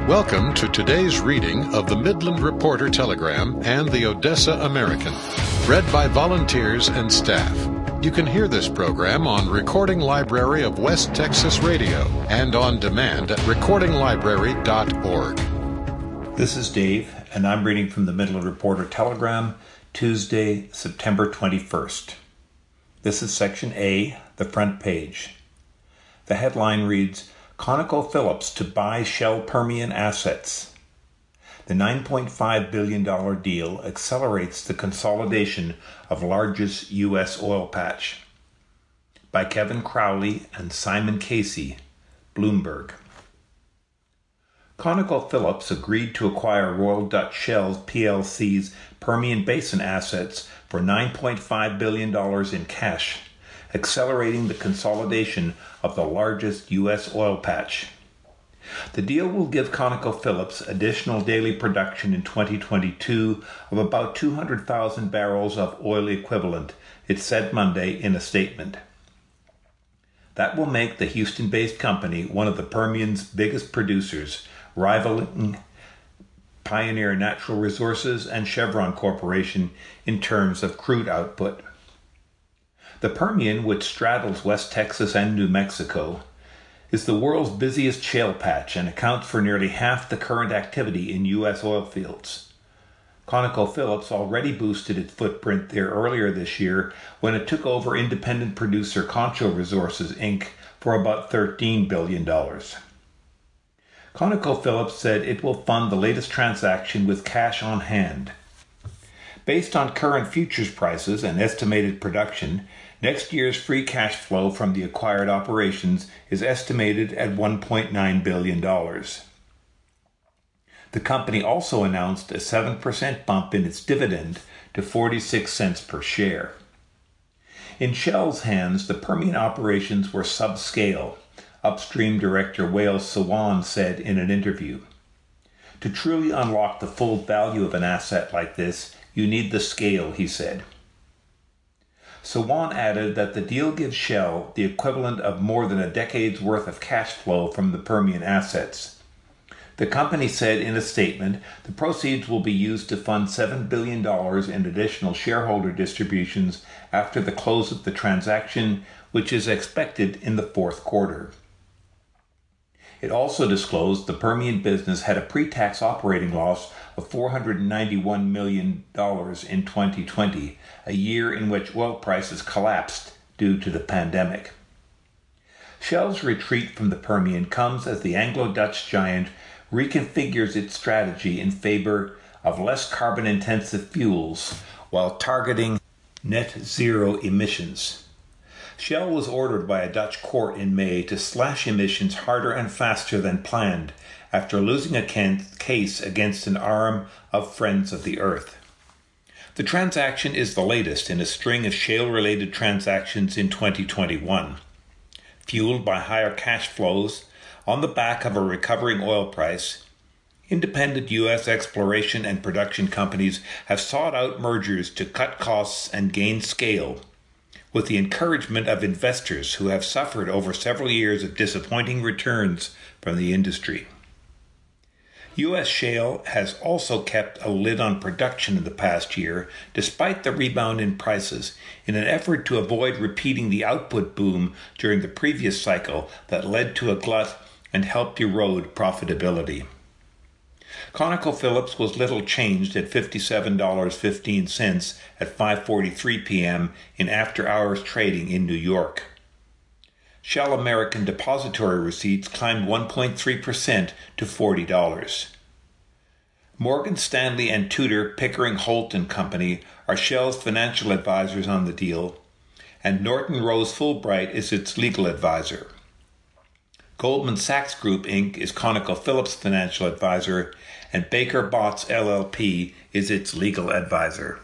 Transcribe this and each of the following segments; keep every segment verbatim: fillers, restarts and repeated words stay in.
Welcome to today's reading of the Midland Reporter Telegram and the Odessa American, read by volunteers and staff. You can hear this program on Recording Library of West Texas Radio and on demand at recording library dot org. This is Dave, and I'm reading from the Midland Reporter Telegram, Tuesday, September twenty-first. This is Section A, the front page. The headline reads, ConocoPhillips to buy Shell Permian assets. The nine point five billion dollars deal accelerates the consolidation of largest U S oil patch. By Kevin Crowley and Simon Casey, Bloomberg. ConocoPhillips agreed to acquire Royal Dutch Shell P L C's Permian Basin assets for nine point five billion dollars in cash, accelerating the consolidation of the largest U S oil patch. The deal will give ConocoPhillips additional daily production in twenty twenty-two of about two hundred thousand barrels of oil equivalent, it said Monday in a statement. That will make the Houston-based company one of the Permian's biggest producers, rivaling Pioneer Natural Resources and Chevron Corporation in terms of crude output. The Permian, which straddles West Texas and New Mexico, is the world's busiest shale patch and accounts for nearly half the current activity in U S oil fields. ConocoPhillips already boosted its footprint there earlier this year when it took over independent producer Concho Resources, Incorporated for about thirteen billion dollars. ConocoPhillips said it will fund the latest transaction with cash on hand. Based on current futures prices and estimated production, next year's free cash flow from the acquired operations is estimated at one point nine billion dollars. The company also announced a seven percent bump in its dividend to forty-six cents per share. In Shell's hands, the Permian operations were subscale, Upstream Director Wael Sawan said in an interview. To truly unlock the full value of an asset like this, you need the scale, he said. Sawan added that the deal gives Shell the equivalent of more than a decade's worth of cash flow from the Permian assets. The company said in a statement the proceeds will be used to fund seven billion dollars in additional shareholder distributions after the close of the transaction, which is expected in the fourth quarter. It also disclosed the Permian business had a pre-tax operating loss of four hundred ninety-one million dollars in twenty twenty, a year in which oil prices collapsed due to the pandemic. Shell's retreat from the Permian comes as the Anglo-Dutch giant reconfigures its strategy in favor of less carbon-intensive fuels while targeting net zero emissions. Shell was ordered by a Dutch court in May to slash emissions harder and faster than planned after losing a case against an arm of Friends of the Earth. The transaction is the latest in a string of shale-related transactions in twenty twenty-one. Fueled by higher cash flows on the back of a recovering oil price, independent U S exploration and production companies have sought out mergers to cut costs and gain scale, with the encouragement of investors who have suffered over several years of disappointing returns from the industry. U S shale has also kept a lid on production in the past year, despite the rebound in prices, in an effort to avoid repeating the output boom during the previous cycle that led to a glut and helped erode profitability. ConocoPhillips was little changed at fifty-seven dollars and fifteen cents at five forty-three p.m. in after-hours trading in New York. Shell American depository receipts climbed one point three percent to forty dollars. Morgan Stanley and Tudor, Pickering, Holt and Company are Shell's financial advisors on the deal, and Norton Rose Fulbright is its legal advisor. Goldman Sachs Group, Incorporated is ConocoPhillips' financial advisor, and Baker Botts, L L P is its legal advisor.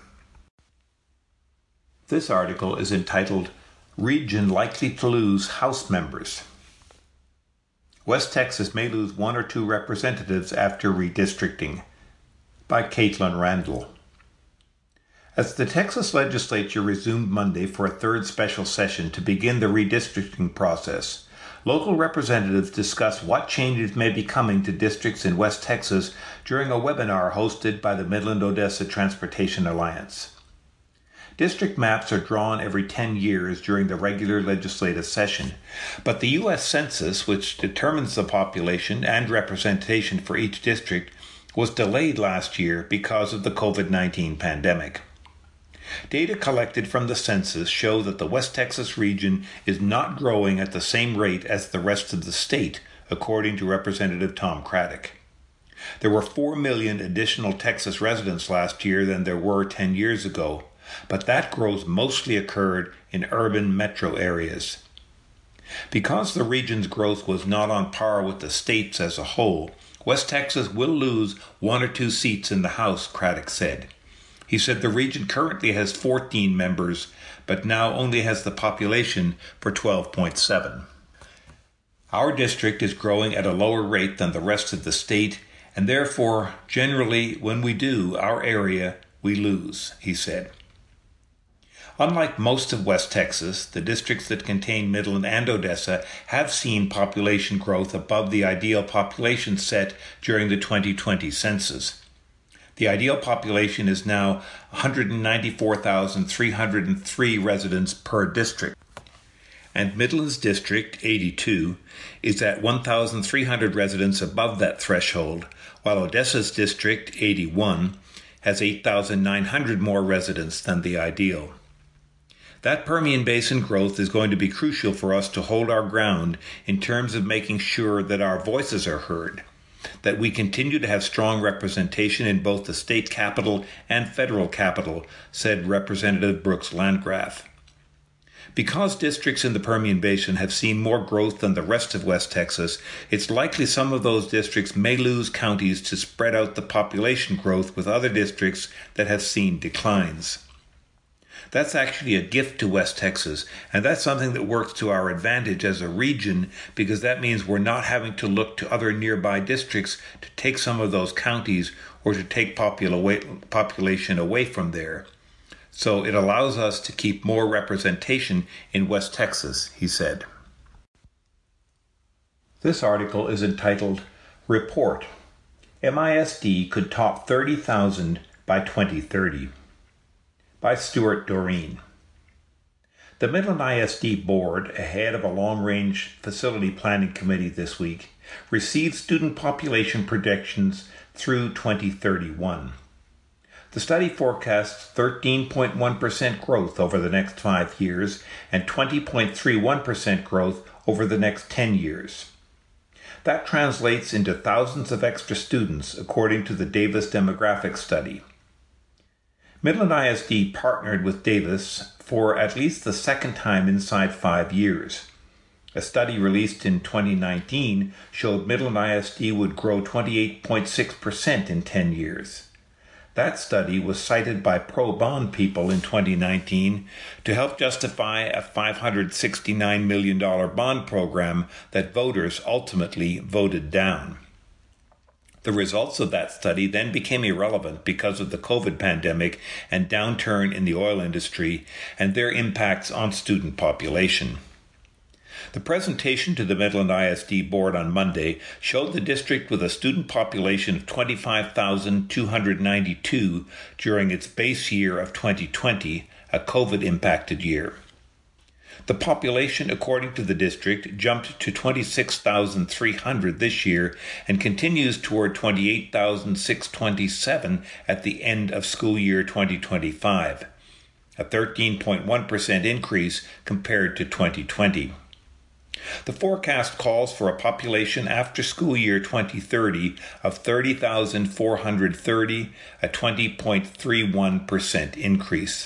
This article is entitled, Region Likely to Lose House Members. West Texas may lose one or two representatives after redistricting, by Caitlin Randall. As the Texas legislature resumed Monday for a third special session to begin the redistricting process, Local representatives discuss what changes may be coming to districts in West Texas during a webinar hosted by the Midland-Odessa Transportation Alliance. District maps are drawn every ten years during the regular legislative session, but the U S Census, which determines the population and representation for each district, was delayed last year because of the COVID nineteen pandemic. Data collected from the census show that the West Texas region is not growing at the same rate as the rest of the state, according to Representative Tom Craddock. There were four million additional Texas residents last year than there were ten years ago, but that growth mostly occurred in urban metro areas. Because the region's growth was not on par with the state's as a whole, West Texas will lose one or two seats in the House, Craddock said. He said the region currently has fourteen members, but now only has the population for twelve point seven. Our district is growing at a lower rate than the rest of the state, and therefore, generally, when we do our area, we lose, he said. Unlike most of West Texas, the districts that contain Midland and Odessa have seen population growth above the ideal population set during the twenty twenty census. The ideal population is now one hundred ninety-four thousand three hundred three residents per district, and Midland's District eighty-two is at one thousand three hundred residents above that threshold, while Odessa's District eighty-one has eight thousand nine hundred more residents than the ideal. That Permian Basin growth is going to be crucial for us to hold our ground in terms of making sure that our voices are heard, that we continue to have strong representation in both the state capital and federal capital, said Representative Brooks Landgraf. Because districts in the Permian Basin have seen more growth than the rest of West Texas, it's likely some of those districts may lose counties to spread out the population growth with other districts that have seen declines. That's actually a gift to West Texas, and that's something that works to our advantage as a region, because that means we're not having to look to other nearby districts to take some of those counties or to take popula- population away from there. So it allows us to keep more representation in West Texas, he said. This article is entitled Report: M I S D Could Top thirty thousand by twenty thirty. By Stuart Doreen. The Midland I S D Board, ahead of a long-range facility planning committee this week, received student population projections through twenty thirty-one. The study forecasts thirteen point one percent growth over the next five years and twenty point three one percent growth over the next ten years. That translates into thousands of extra students, according to the Davis Demographics Study. Midland I S D partnered with Davis for at least the second time inside five years. A study released in twenty nineteen showed Midland I S D would grow twenty-eight point six percent in ten years. That study was cited by pro-bond people in twenty nineteen to help justify a five hundred sixty-nine million dollars bond program that voters ultimately voted down. The results of that study then became irrelevant because of the COVID pandemic and downturn in the oil industry and their impacts on student population. The presentation to the Midland I S D Board on Monday showed the district with a student population of twenty-five thousand two hundred ninety-two during its base year of twenty twenty, a COVID-impacted year. The population, according to the district, jumped to twenty-six thousand three hundred this year and continues toward twenty-eight thousand six hundred twenty-seven at the end of school year twenty twenty-five, a thirteen point one percent increase compared to twenty twenty. The forecast calls for a population after school year twenty thirty of thirty thousand four hundred thirty, a twenty point three one percent increase.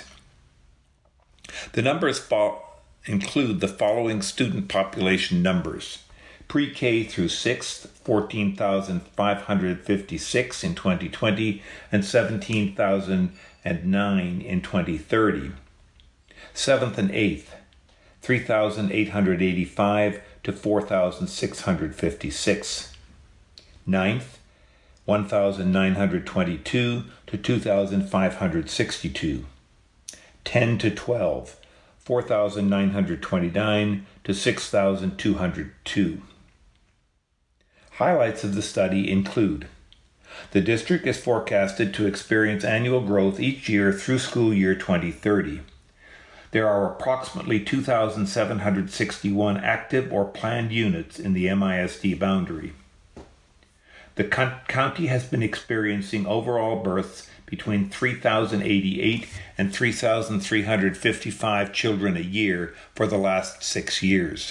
The numbers fall include the following student population numbers. Pre-K through sixth, fourteen thousand five hundred fifty-six in twenty twenty and seventeen thousand nine in twenty thirty. seventh and eighth, three thousand eight hundred eighty-five to four thousand six hundred fifty-six. ninth, one thousand nine hundred twenty-two to two thousand five hundred sixty-two. ten to twelve, four thousand nine hundred twenty-nine to six thousand two hundred two. Highlights of the study include: the district is forecasted to experience annual growth each year through school year twenty thirty. There are approximately two thousand seven hundred sixty-one active or planned units in the M I S D boundary. The county has been experiencing overall births between three thousand eighty-eight and three thousand three hundred fifty-five children a year for the last six years.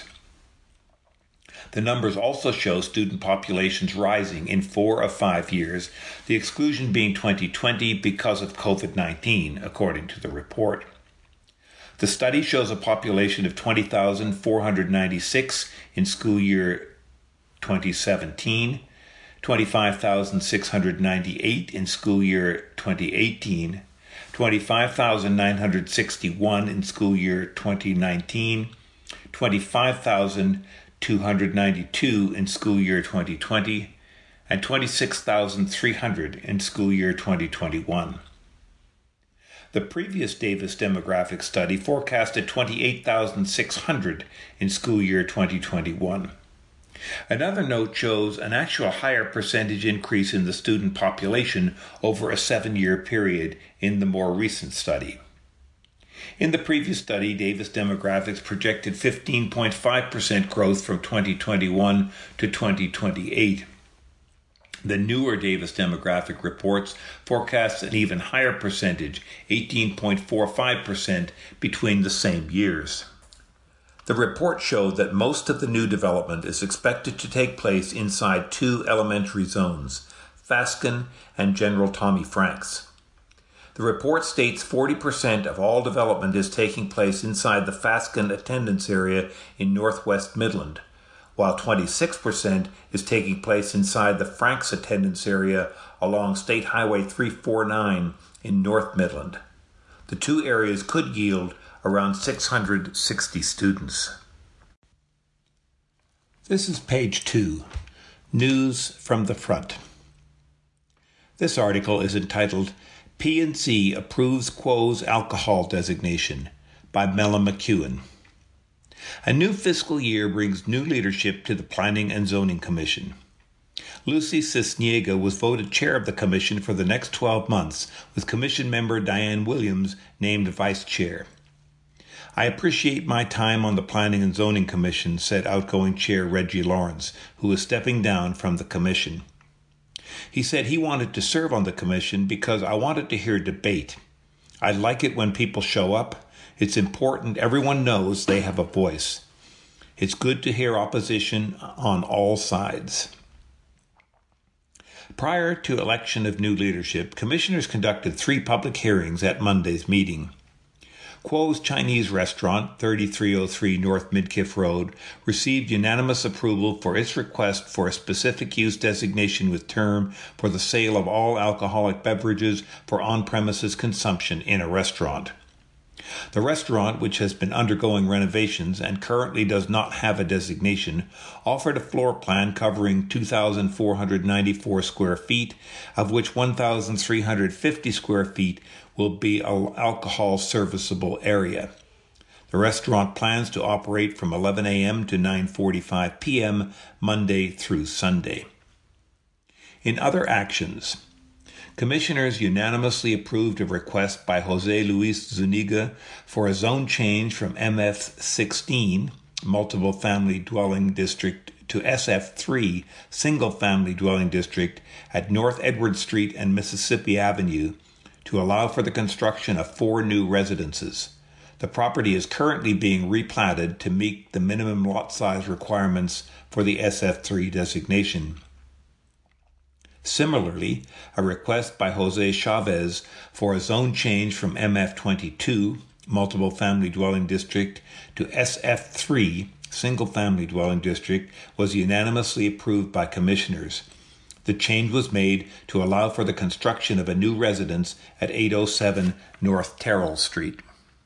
The numbers also show student populations rising in four of five years, the exclusion being twenty twenty because of COVID nineteen, according to the report. The study shows a population of twenty thousand four hundred ninety-six in school year twenty seventeen, twenty-five thousand six hundred ninety-eight in school year twenty eighteen, twenty-five thousand nine hundred sixty-one in school year twenty nineteen, twenty-five thousand two hundred ninety-two in school year twenty twenty, and twenty-six thousand three hundred in school year twenty twenty-one. The previous Davis demographic study forecasted twenty-eight thousand six hundred in school year twenty twenty-one. Another note shows an actual higher percentage increase in the student population over a seven-year period in the more recent study. In the previous study, Davis Demographics projected fifteen point five percent growth from twenty twenty-one to twenty twenty-eight. The newer Davis Demographic reports forecast an even higher percentage, eighteen point four five percent, between the same years. The report showed that most of the new development is expected to take place inside two elementary zones, Fasken and General Tommy Franks. The report states forty percent of all development is taking place inside the Fasken attendance area in northwest Midland, while twenty-six percent is taking place inside the Franks attendance area along State Highway three forty-nine in North Midland. The two areas could yield around six hundred sixty students. This is page two, News from the Front. This article is entitled P and C Approves Quo's Alcohol Designation by Mella McEwen. A new fiscal year brings new leadership to the Planning and Zoning Commission. Lucy Cisniega was voted chair of the commission for the next twelve months, with commission member Diane Williams named vice chair. I appreciate my time on the Planning and Zoning Commission, said outgoing chair Reggie Lawrence, who is stepping down from the commission. He said he wanted to serve on the commission because I wanted to hear debate. I like it when people show up. It's important everyone knows they have a voice. It's good to hear opposition on all sides. Prior to election of new leadership, commissioners conducted three public hearings at Monday's meeting. Quo's Chinese restaurant, thirty-three oh three North Midkiff Road, received unanimous approval for its request for a specific use designation with term for the sale of all alcoholic beverages for on-premises consumption in a restaurant. The restaurant, which has been undergoing renovations and currently does not have a designation, offered a floor plan covering two thousand four hundred ninety-four square feet, of which one thousand three hundred fifty square feet will be an alcohol serviceable area. The restaurant plans to operate from eleven a.m. to nine forty-five p.m. Monday through Sunday. In other actions, commissioners unanimously approved a request by Jose Luis Zuniga for a zone change from M F sixteen, Multiple Family Dwelling District, to S F three, Single Family Dwelling District, at North Edward Street and Mississippi Avenue to allow for the construction of four new residences. The property is currently being replatted to meet the minimum lot size requirements for the S F three designation. Similarly, a request by Jose Chavez for a zone change from M F twenty-two, Multiple Family Dwelling District, to S F three, Single Family Dwelling District, was unanimously approved by commissioners. The change was made to allow for the construction of a new residence at eight oh seven North Terrell Street.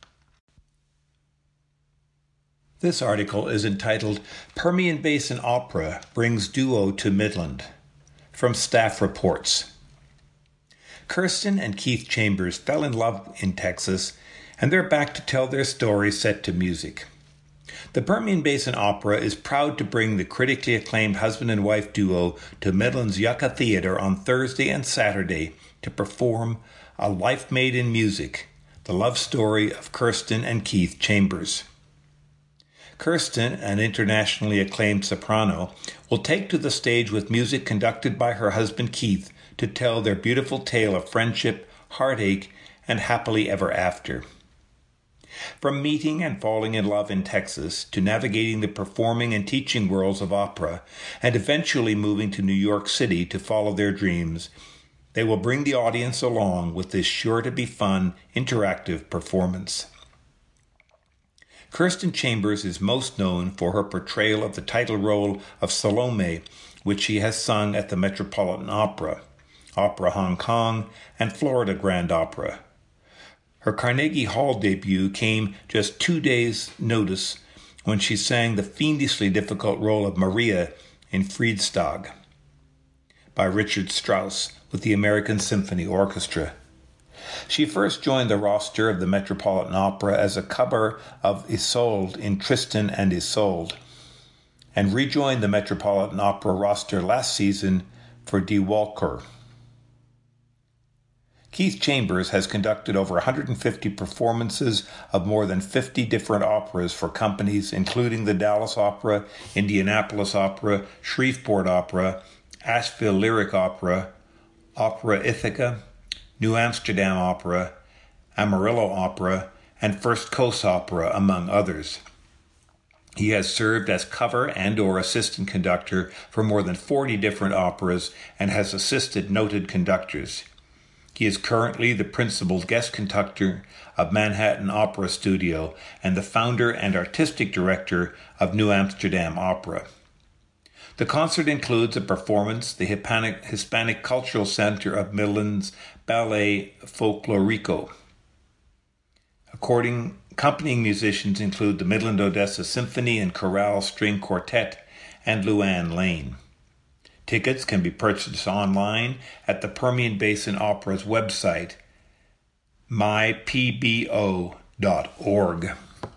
This article is entitled Permian Basin Opera Brings Duo to Midland, from Staff Reports. Kirsten and Keith Chambers fell in love in Texas and they're back to tell their story set to music. The Permian Basin Opera is proud to bring the critically acclaimed husband and wife duo to Midland's Yucca Theatre on Thursday and Saturday to perform A Life Made in Music, the love story of Kirsten and Keith Chambers. Kirsten, an internationally acclaimed soprano, will take to the stage with music conducted by her husband Keith to tell their beautiful tale of friendship, heartache, and happily ever after. From meeting and falling in love in Texas to navigating the performing and teaching worlds of opera and eventually moving to New York City to follow their dreams, they will bring the audience along with this sure-to-be-fun, interactive performance. Kirsten Chambers is most known for her portrayal of the title role of Salome, which she has sung at the Metropolitan Opera, Opera Hong Kong, and Florida Grand Opera. Her Carnegie Hall debut came just two days' notice when she sang the fiendishly difficult role of Maria in Friedstag by Richard Strauss with the American Symphony Orchestra. She first joined the roster of the Metropolitan Opera as a cover of Isolde in Tristan and Isolde, and rejoined the Metropolitan Opera roster last season for Die Walküre. Keith Chambers has conducted over one hundred fifty performances of more than fifty different operas for companies including the Dallas Opera, Indianapolis Opera, Shreveport Opera, Asheville Lyric Opera, Opera Ithaca, New Amsterdam Opera, Amarillo Opera, and First Coast Opera, among others. He has served as cover and or assistant conductor for more than forty different operas and has assisted noted conductors. He is currently the principal guest conductor of Manhattan Opera Studio and the founder and artistic director of New Amsterdam Opera. The concert includes a performance the Hispanic, Hispanic Cultural Center of Midland's Ballet Folklorico. According, accompanying musicians include the Midland Odessa Symphony and Chorale String Quartet and Luann Lane. Tickets can be purchased online at the Permian Basin Opera's website, my p b o dot org.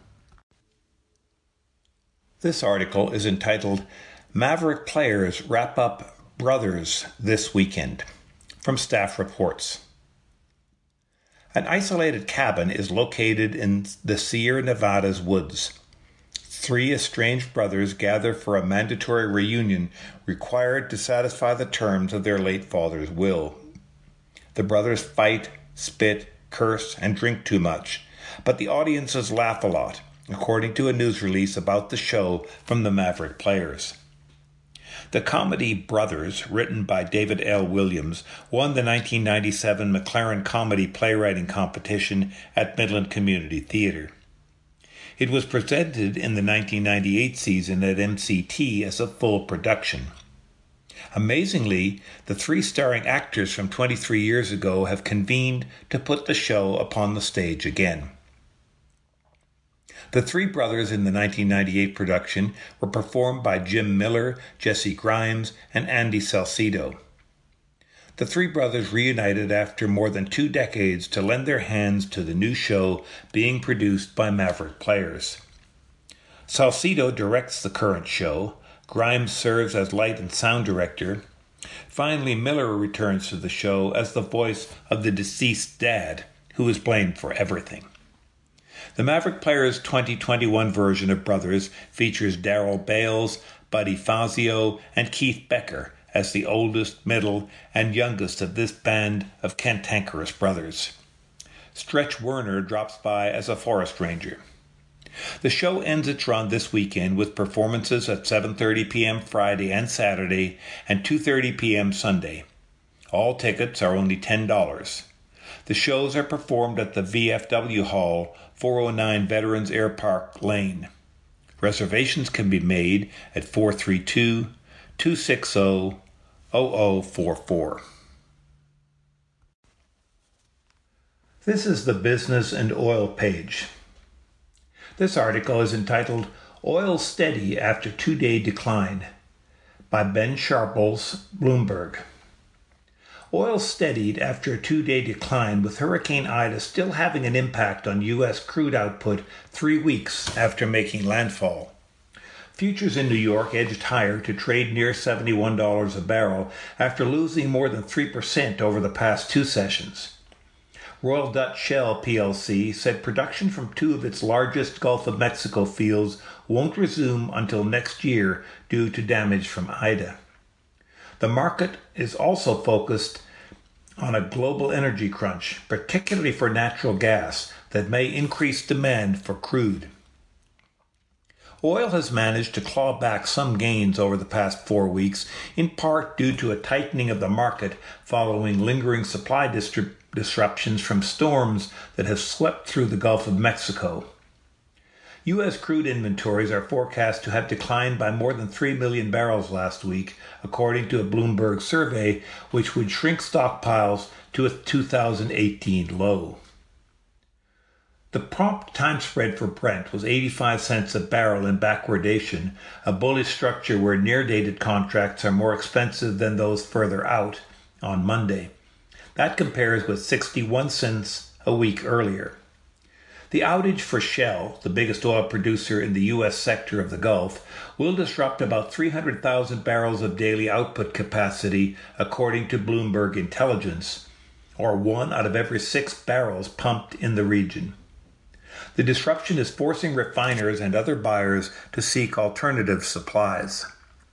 This article is entitled Maverick Players Wrap Up Brothers This Weekend, from Staff Reports. An isolated cabin is located in the Sierra Nevadas woods. Three estranged brothers gather for a mandatory reunion required to satisfy the terms of their late father's will. The brothers fight, spit, curse, and drink too much, but the audiences laugh a lot, according to a news release about the show from the Maverick Players. The comedy Brothers, written by David L. Williams, won the nineteen ninety-seven McLaren Comedy Playwriting Competition at Midland Community Theatre. It was presented in the nineteen ninety-eight season at M C T as a full production. Amazingly, the three starring actors from twenty-three years ago have convened to put the show upon the stage again. The three brothers in the nineteen ninety-eight production were performed by Jim Miller, Jesse Grimes, and Andy Salcido. The three brothers reunited after more than two decades to lend their hands to the new show being produced by Maverick Players. Salcido directs the current show. Grimes serves as light and sound director. Finally, Miller returns to the show as the voice of the deceased dad, who is blamed for everything. The Maverick Players twenty twenty-one version of Brothers features Daryl Bales, Buddy Fazio, and Keith Becker as the oldest, middle, and youngest of this band of cantankerous brothers. Stretch Werner drops by as a forest ranger. The show ends its run this weekend with performances at seven thirty p.m. Friday and Saturday and two thirty p.m. Sunday. All tickets are only ten dollars. The shows are performed at the V F W Hall, four oh nine Veterans Air Park Lane. Reservations can be made at four three two, two six zero, zero zero four four. This is the Business and Oil page. This article is entitled Oil Steady After Two-Day Decline by Ben Sharples, Bloomberg. Oil steadied after a two-day decline, with Hurricane Ida still having an impact on U S crude output three weeks after making landfall. Futures in New York edged higher to trade near seventy-one dollars a barrel after losing more than three percent over the past two sessions. Royal Dutch Shell P L C said production from two of its largest Gulf of Mexico fields won't resume until next year due to damage from Ida. The market is also focused on a global energy crunch, particularly for natural gas, that may increase demand for crude. Oil has managed to claw back some gains over the past four weeks, in part due to a tightening of the market following lingering supply distri- disruptions from storms that have swept through the Gulf of Mexico. U S crude inventories are forecast to have declined by more than three million barrels last week, according to a Bloomberg survey, which would shrink stockpiles to a two thousand eighteen low. The prompt time spread for Brent was eighty-five cents a barrel in backwardation, a bullish structure where near-dated contracts are more expensive than those further out, on Monday. That compares with sixty-one cents a week earlier. The outage for Shell, the biggest oil producer in the U S sector of the Gulf, will disrupt about three hundred thousand barrels of daily output capacity, according to Bloomberg Intelligence, or one out of every six barrels pumped in the region. The disruption is forcing refiners and other buyers to seek alternative supplies.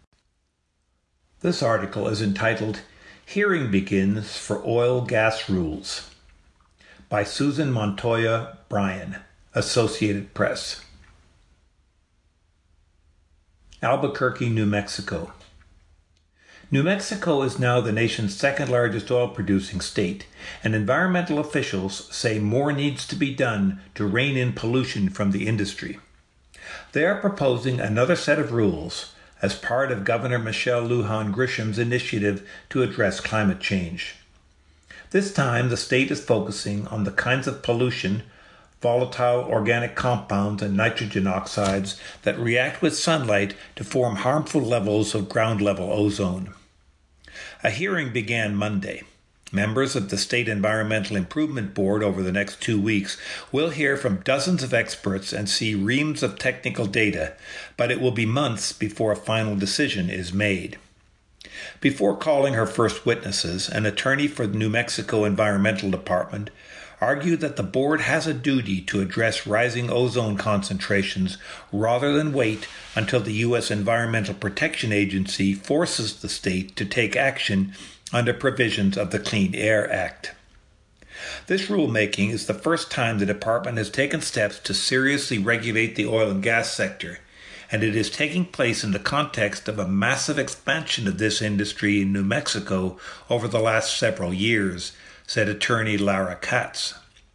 This article is entitled, "Hearing Begins for Oil Gas Rules," by Susan Montoya Bryan, Associated Press. Albuquerque, New Mexico. New Mexico is now the nation's second largest oil-producing state, and environmental officials say more needs to be done to rein in pollution from the industry. They are proposing another set of rules as part of Governor Michelle Lujan Grisham's initiative to address climate change. This time, the state is focusing on the kinds of pollution, volatile organic compounds and nitrogen oxides that react with sunlight to form harmful levels of ground-level ozone. A hearing began Monday. Members of the State Environmental Improvement Board over the next two weeks will hear from dozens of experts and see reams of technical data, but it will be months before a final decision is made. Before calling her first witnesses, an attorney for the New Mexico Environmental Department argued that the board has a duty to address rising ozone concentrations rather than wait until the U S Environmental Protection Agency forces the state to take action under provisions of the Clean Air Act. This rulemaking is the first time the department has taken steps to seriously regulate the oil and gas sector, and it is taking place in the context of a massive expansion of this industry in New Mexico over the last several years, said attorney Lara Katz.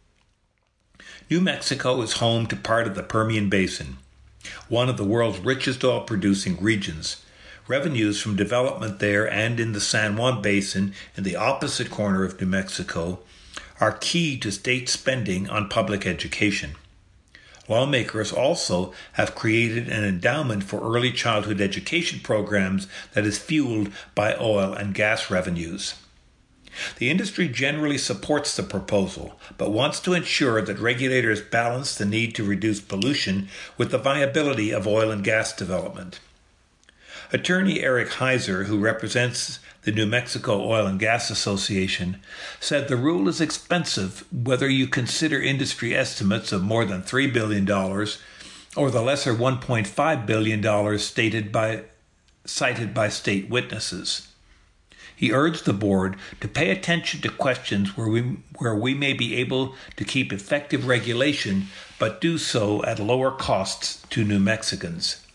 New Mexico is home to part of the Permian Basin, one of the world's richest oil-producing regions. Revenues from development there and in the San Juan Basin, in the opposite corner of New Mexico, are key to state spending on public education. Lawmakers also have created an endowment for early childhood education programs that is fueled by oil and gas revenues. The industry generally supports the proposal, but wants to ensure that regulators balance the need to reduce pollution with the viability of oil and gas development. Attorney Eric Heiser, who represents the New Mexico Oil and Gas Association, said the rule is expensive whether you consider industry estimates of more than three billion dollars or the lesser one point five billion dollars stated by, cited by state witnesses. He urged the board to pay attention to questions where we, where we may be able to keep effective regulation, but do so at lower costs to New Mexicans.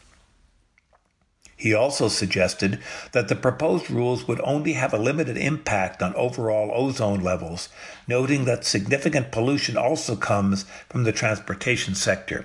He also suggested that the proposed rules would only have a limited impact on overall ozone levels, noting that significant pollution also comes from the transportation sector.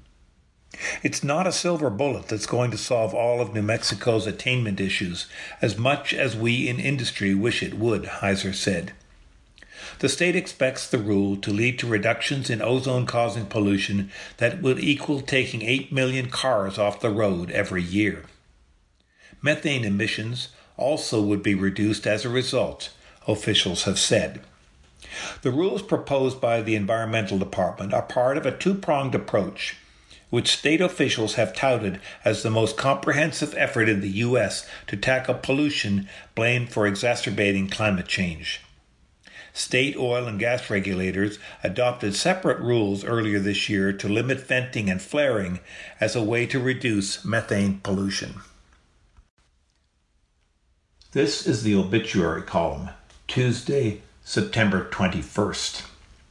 It's not a silver bullet that's going to solve all of New Mexico's attainment issues, as much as we in industry wish it would, Heiser said. The state expects the rule to lead to reductions in ozone-causing pollution that will equal taking eight million cars off the road every year. Methane emissions also would be reduced as a result, officials have said. The rules proposed by the Environmental Department are part of a two-pronged approach, which state officials have touted as the most comprehensive effort in the U S to tackle pollution blamed for exacerbating climate change. State oil and gas regulators adopted separate rules earlier this year to limit venting and flaring as a way to reduce methane pollution. This is the obituary column, Tuesday, September twenty-first.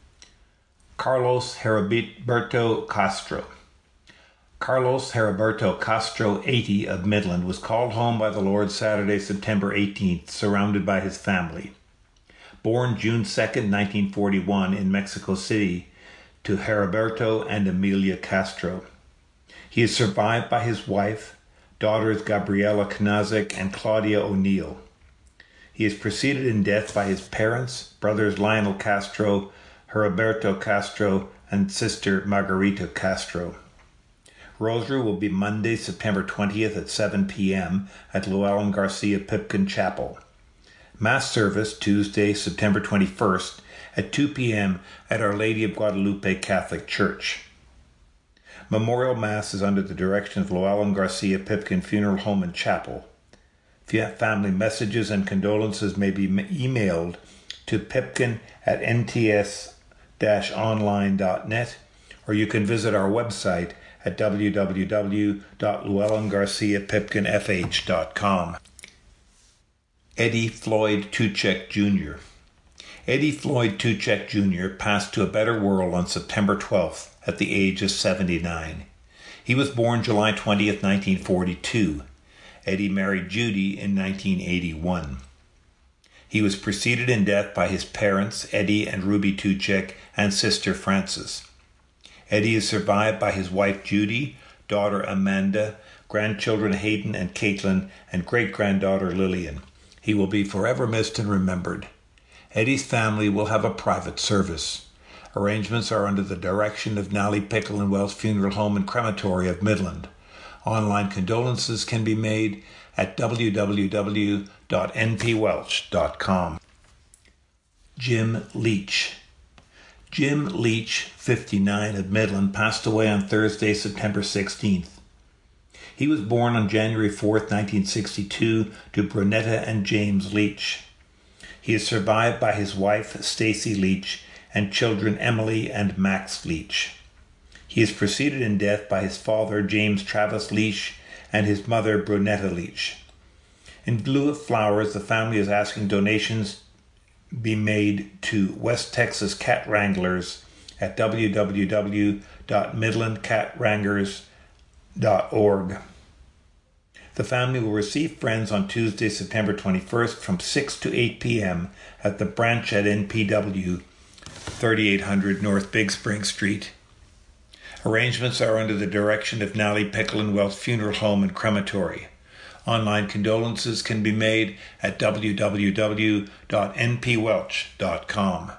Carlos Heriberto Castro. Carlos Heriberto Castro, eighty, of Midland, was called home by the Lord Saturday, September eighteenth, surrounded by his family. Born June second, nineteen forty-one, in Mexico City, to Heriberto and Emilia Castro. He is survived by his wife, daughters Gabriela Knazik and Claudia O'Neill. He is preceded in death by his parents, brothers Lionel Castro, Heriberto Castro, and sister Margarita Castro. Rosary will be Monday, September twentieth at seven p.m. at Llewellyn Garcia Pipkin Chapel. Mass service Tuesday, September twenty-first at two p.m. at Our Lady of Guadalupe Catholic Church. Memorial Mass is under the direction of Llewellyn Garcia Pipkin Funeral Home and Chapel. Family messages and condolences may be emailed to pipkin at n t s dash online dot net, or you can visit our website at w w w dot llewellyn garcia pipkin f h dot com. Eddie Floyd Tuchek Junior Eddie Floyd Tuchek Junior passed to a better world on September twelfth at the age of seventy-nine. He was born July twentieth, nineteen forty-two. Eddie married Judy in nineteen eighty-one. He was preceded in death by his parents, Eddie and Ruby Tuchek, and sister Frances. Eddie is survived by his wife Judy, daughter Amanda, grandchildren Hayden and Caitlin, and great-granddaughter Lillian. He will be forever missed and remembered. Eddie's family will have a private service. Arrangements are under the direction of Nally Pickle and Wells Funeral Home and Crematory of Midland. Online condolences can be made at w w w dot n p welch dot com. Jim Leach. Jim Leach, fifty-nine, of Midland, passed away on Thursday, September sixteenth. He was born on January fourth, nineteen sixty-two, to Brunetta and James Leach. He is survived by his wife, Stacy Leach, and children Emily and Max Leach. He is preceded in death by his father, James Travis Leach, and his mother, Brunetta Leach. In lieu of flowers, the family is asking donations be made to West Texas Cat Wranglers at w w w dot midland cat wranglers dot org. The family will receive friends on Tuesday, September twenty-first from six to eight p.m. at the branch at N P W, thirty-eight hundred North Big Spring Street. Arrangements are under the direction of Nally Pickle and Wells Funeral Home and Crematory. Online condolences can be made at w w w dot n p welch dot com.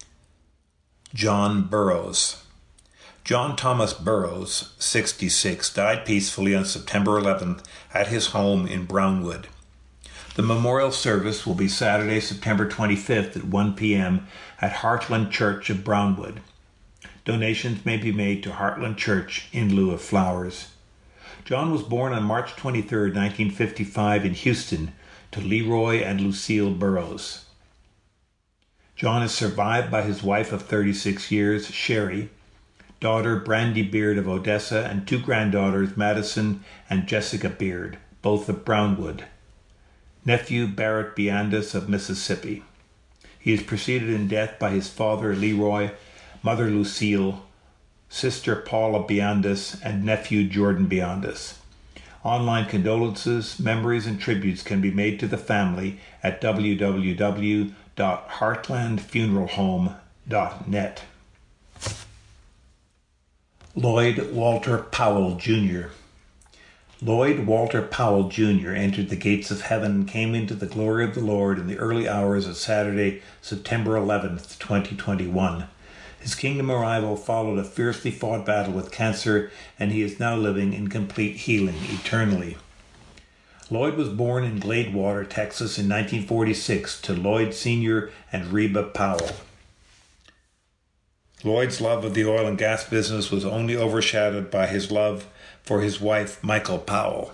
John Burroughs. John Thomas Burroughs, sixty-six, died peacefully on September eleventh at his home in Brownwood. The memorial service will be Saturday, September twenty-fifth at one p.m. at Heartland Church of Brownwood. Donations may be made to Heartland Church in lieu of flowers. John was born on March twenty-third, nineteen fifty-five in Houston to Leroy and Lucille Burroughs. John is survived by his wife of thirty-six years, Sherry, daughter Brandy Beard of Odessa, and two granddaughters, Madison and Jessica Beard, both of Brownwood. Nephew Barrett Biandus of Mississippi. He is preceded in death by his father, Leroy, mother Lucille, sister Paula Biandus, and nephew Jordan Biandus. Online condolences, memories, and tributes can be made to the family at w w w dot heartland funeral home dot net. Lloyd Walter Powell, Junior Lloyd Walter Powell, Junior entered the gates of heaven and came into the glory of the Lord in the early hours of Saturday, September eleventh, twenty twenty-one. His kingdom arrival followed a fiercely fought battle with cancer, and he is now living in complete healing eternally. Lloyd was born in Gladewater, Texas in nineteen forty-six to Lloyd Senior and Reba Powell. Lloyd's love of the oil and gas business was only overshadowed by his love for his wife, Michael Powell.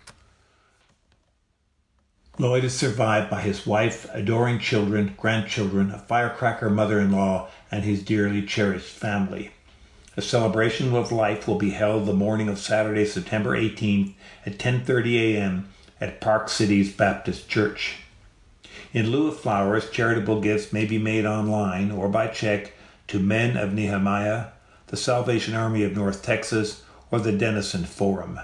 Lloyd is survived by his wife, adoring children, grandchildren, a firecracker mother-in-law, and his dearly cherished family. A celebration of life will be held the morning of Saturday, September eighteenth at ten thirty a.m. at Park Cities Baptist Church. In lieu of flowers, charitable gifts may be made online or by check to Men of Nehemiah, the Salvation Army of North Texas, or the Denison Forum.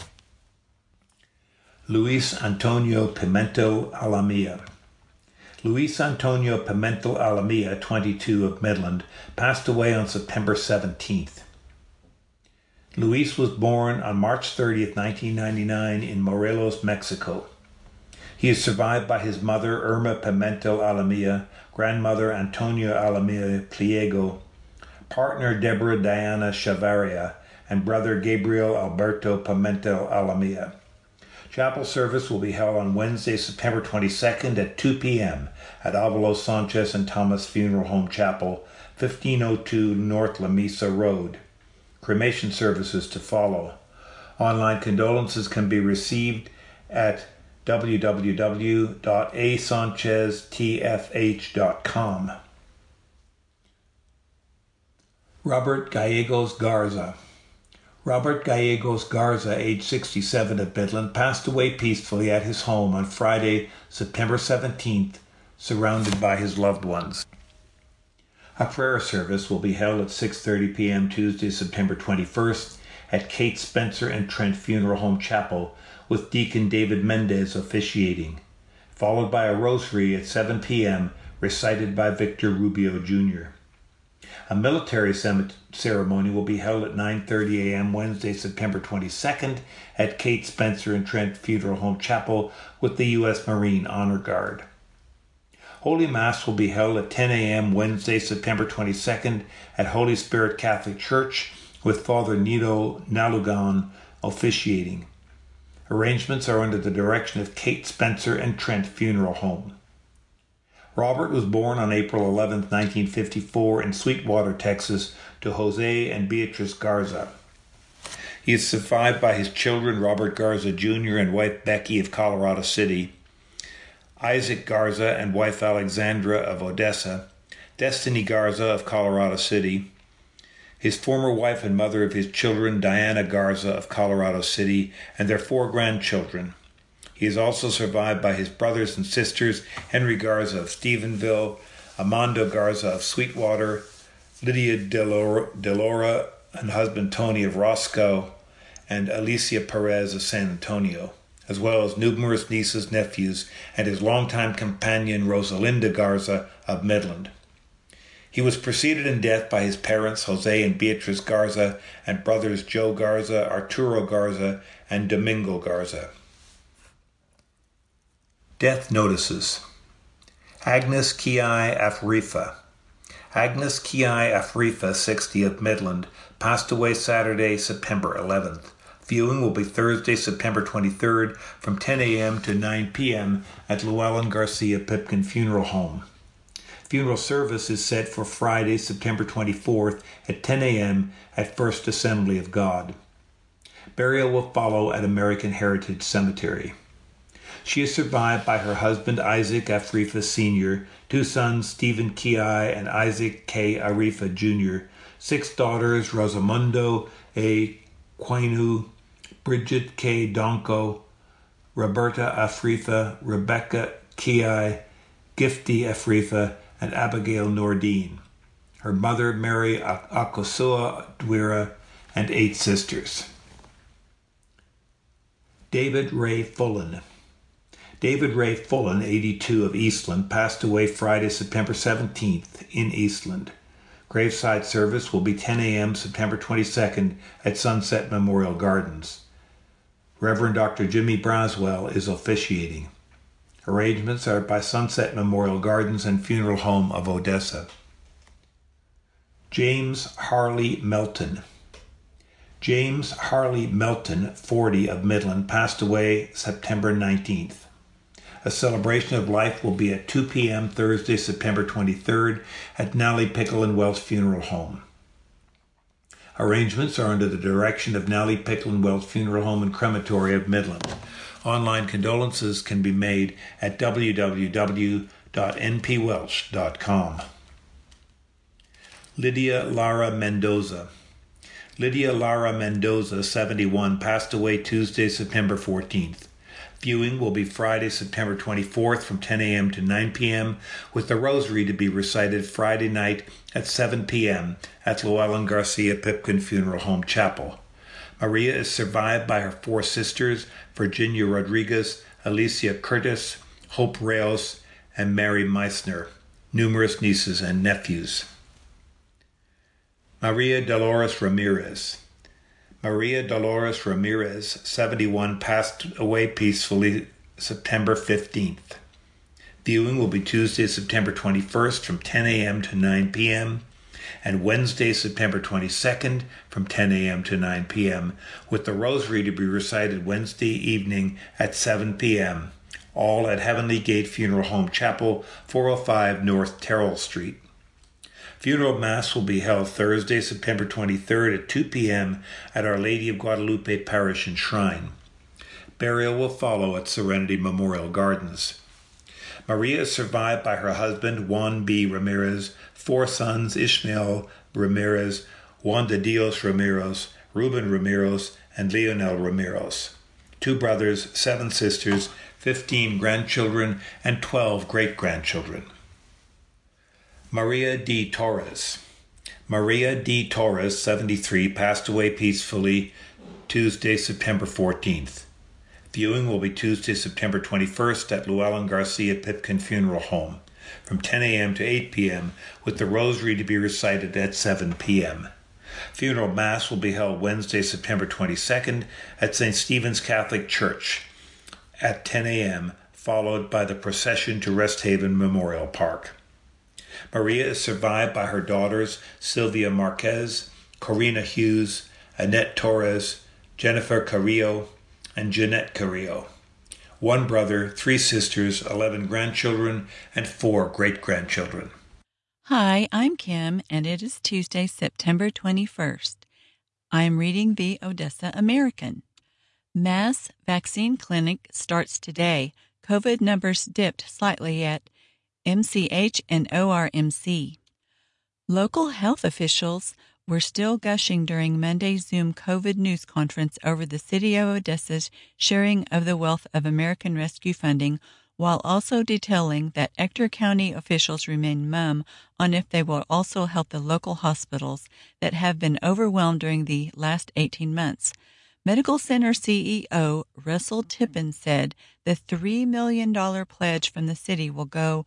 Luis Antonio Pimento Alamilla. Luis Antonio Pimento Alamilla, twenty-two, of Midland, passed away on September seventeenth. Luis was born on March thirtieth, nineteen ninety-nine in Morelos, Mexico. He is survived by his mother, Irma Pimento Alamilla, grandmother, Antonia Alamilla Pliego, partner, Deborah Diana Chavaria, and brother, Gabriel Alberto Pimento Alamilla. Chapel service will be held on Wednesday, September twenty-second at two p.m. at Avalos Sanchez and Thomas Funeral Home Chapel, fifteen oh two North La Mesa Road. Cremation services to follow. Online condolences can be received at w w w dot a sanchez t f h dot com. Robert Gallegos Garza. Robert Gallegos Garza, age sixty-seven, of Midland, passed away peacefully at his home on Friday, September seventeenth, surrounded by his loved ones. A prayer service will be held at six thirty p.m. Tuesday, September twenty-first, at Kate Spencer and Trent Funeral Home Chapel, with Deacon David Mendez officiating, followed by a rosary at seven p.m. recited by Victor Rubio Junior A military ceremony will be held at nine thirty a.m. Wednesday, September twenty-second at Kate Spencer and Trent Funeral Home Chapel with the U S Marine Honor Guard. Holy Mass will be held at ten a.m. Wednesday, September twenty-second at Holy Spirit Catholic Church with Father Nito Nalugan officiating. Arrangements are under the direction of Kate Spencer and Trent Funeral Home. Robert was born on April eleventh, nineteen fifty-four in Sweetwater, Texas, to Jose and Beatrice Garza. He is survived by his children, Robert Garza Junior and wife Becky of Colorado City, Isaac Garza and wife Alexandra of Odessa, Destiny Garza of Colorado City, his former wife and mother of his children, Diana Garza of Colorado City, and their four grandchildren. He is also survived by his brothers and sisters, Henry Garza of Stephenville, Amando Garza of Sweetwater, Lydia Delora, Delora and husband Tony of Roscoe, and Alicia Perez of San Antonio, as well as numerous nieces, nephews, and his longtime companion Rosalinda Garza of Midland. He was preceded in death by his parents, Jose and Beatrice Garza, and brothers Joe Garza, Arturo Garza, and Domingo Garza. Death notices. Agnes Kiai Afrifa. Agnes Kiai Afrifa, sixty, of Midland, passed away Saturday, September eleventh. Viewing will be Thursday, September twenty-third, from ten a.m. to nine p.m. at Llewellyn Garcia Pipkin Funeral Home. Funeral service is set for Friday, September twenty-fourth at ten a.m. at First Assembly of God. Burial will follow at American Heritage Cemetery. She is survived by her husband Isaac Afrifa Senior, two sons Stephen Kiai and Isaac K. Arifa Junior, six daughters Rosamundo A. Quainu, Bridget K. Donko, Roberta Afrifa, Rebecca Kiai, Gifty Afrifa, and Abigail Nordine. Her mother Mary Akosua Dwira, and eight sisters. David Ray Fullen. David Ray Fullen, eighty-two, of Eastland, passed away Friday, September seventeenth in Eastland. Graveside service will be ten a.m. September twenty-second at Sunset Memorial Gardens. Reverend Doctor Jimmy Braswell is officiating. Arrangements are by Sunset Memorial Gardens and Funeral Home of Odessa. James Harley Melton. James Harley Melton, forty, of Midland, passed away September nineteenth. A celebration of life will be at two p.m. Thursday, September twenty-third at Nally Pickle and Welch Funeral Home. Arrangements are under the direction of Nally Pickle and Welch Funeral Home and Crematory of Midland. Online condolences can be made at w w w dot n p welch dot com. Lydia Lara Mendoza. Lydia Lara Mendoza, seventy-one, passed away Tuesday, September fourteenth. Viewing will be Friday, September twenty-fourth from ten a.m. to nine p.m. with the rosary to be recited Friday night at seven p.m. at Llewellyn Garcia Pipkin Funeral Home Chapel. Maria is survived by her four sisters, Virginia Rodriguez, Alicia Curtis, Hope Reyes, and Mary Meissner, numerous nieces and nephews. Maria Dolores Ramirez. Maria Dolores Ramirez, seventy-one, passed away peacefully September fifteenth. Viewing will be Tuesday, September twenty-first from ten a.m. to nine p.m. and Wednesday, September twenty-second from ten a.m. to nine p.m. with the rosary to be recited Wednesday evening at seven p.m., all at Heavenly Gate Funeral Home Chapel, four oh five North Terrell Street. Funeral Mass will be held Thursday, September twenty-third at two p.m. at Our Lady of Guadalupe Parish and Shrine. Burial will follow at Serenity Memorial Gardens. Maria is survived by her husband, Juan B. Ramirez, four sons, Ishmael Ramirez, Juan de Dios Ramirez, Ruben Ramirez, and Leonel Ramirez. Two brothers, seven sisters, fifteen grandchildren, and twelve great-grandchildren. Maria D. Torres. Maria D. Torres, seventy-three, passed away peacefully Tuesday, September fourteenth. Viewing will be Tuesday, September twenty-first at Llewellyn Garcia Pipkin Funeral Home from ten a.m. to eight p.m. with the rosary to be recited at seven p.m. Funeral Mass will be held Wednesday, September twenty-second at Saint Stephen's Catholic Church at ten a.m., followed by the procession to Rest Haven Memorial Park. Maria is survived by her daughters Sylvia Marquez, Corina Hughes, Annette Torres, Jennifer Carrillo, and Jeanette Carrillo. One brother, three sisters, eleven grandchildren, and four great-grandchildren. Hi, I'm Kim, and it is Tuesday, September twenty-first. I am reading the Odessa American. Mass vaccine clinic starts today. COVID numbers dipped slightly at M C H and O R M C. Local health officials were still gushing during Monday's Zoom COVID news conference over the city of Odessa's sharing of the wealth of American Rescue funding, while also detailing that Ector County officials remain mum on if they will also help the local hospitals that have been overwhelmed during the last eighteen months. Medical Center C E O Russell Tippin said the three million dollars pledge from the city will go